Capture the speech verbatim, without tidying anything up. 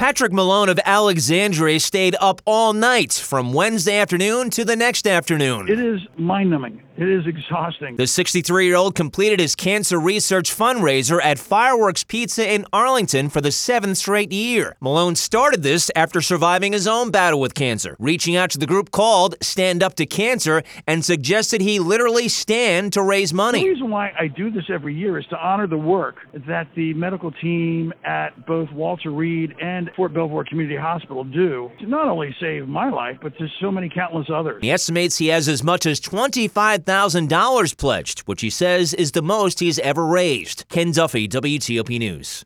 Patrick Malone of Alexandria stayed up all night from Wednesday afternoon to the next afternoon. It is mind-numbing. It is exhausting. The sixty-three-year-old completed his cancer research fundraiser at Fireworks Pizza in Arlington for the seventh straight year. Malone started this after surviving his own battle with cancer, reaching out to the group called Stand Up to Cancer and suggested he literally stand to raise money. The reason why I do this every year is to honor the work that the medical team at both Walter Reed and Fort Belvoir Community Hospital do to not only save my life, but to so many countless others. He estimates he has as much as twenty-five thousand dollars pledged, which he says is the most he's ever raised. Ken Duffy, W T O P News.